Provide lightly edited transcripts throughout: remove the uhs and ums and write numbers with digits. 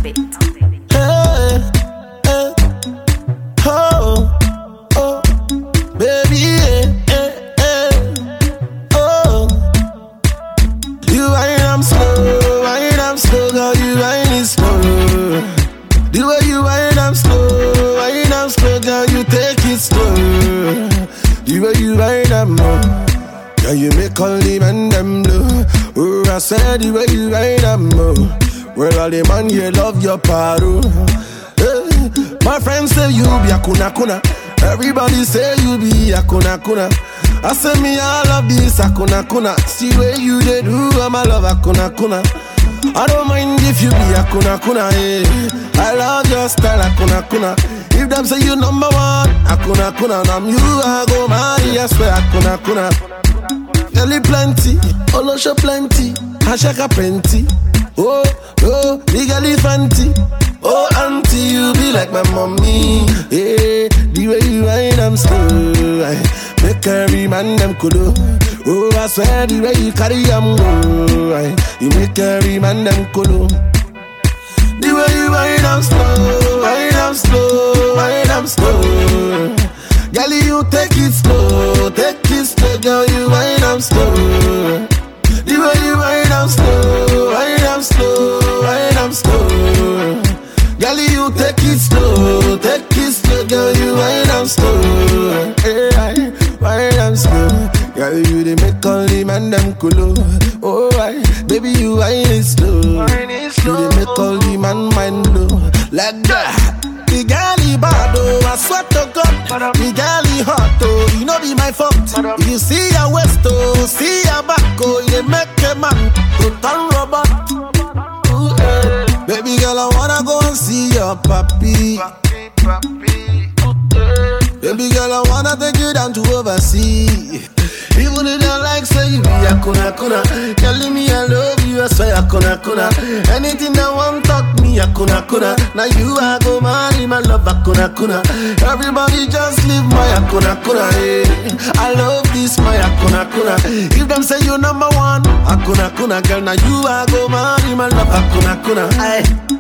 it. Hey, hey, oh, oh, baby, oh. You wind up slow, girl, you wind it slow. The way you wind up slow, girl, you take it slow. The way you wind up more, girl, you make all the men them blow. Oh, I said the way you wind up more. Well, all the man here love your paro. Hey, my friends say you be a kuna. Everybody say you be a kuna. I say me all of this a kuna. See where you they do, I'm a love a kuna. I don't mind if you be a kuna, yeah. I love your style a kuna. If them say you number one, a kuna, and I'm you, I go marry, I swear a kuna. Girl plenty, Olosho plenty, Ashaka plenty. Oh, big elephanty. Oh, auntie, you be like my mommy. Yeah, the way you wind them slow, make every man them kudo. Oh, I swear the way you carry them go, you make every man them kudo. The way you wind them slow, girl, you take it slow, girl, you wind them slow. The way you wind them slow, girl, you take it slow, girl, you wind them slow. Hey, wind them slow, girl, you they make all the man them cool. Oh, baby, you wind it slow, you they make all the man mind low, like that. The girl bad oh, I swear to God. The girl hot oh, you know be my fault. If you see your waist oh, see your back oh, you make a man to turn robot. Ooh, baby girl, I wanna go and see your papi. Baby girl, I wanna take you down to overseas. Even if you like say you be a kuna. Telling me I love you, I swear a kuna. Anything that want talk me a kuna. Now you I go marry my love a kuna. Everybody just leave my a kuna. I love this my a kuna. If them say you number one, a kuna. Girl, now you I go marry my love a kuna. Aye.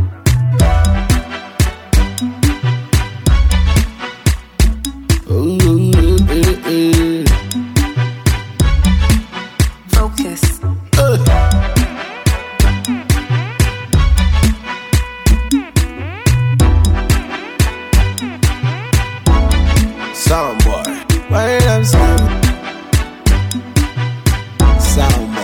Focus. Sound boy, why I'm Sound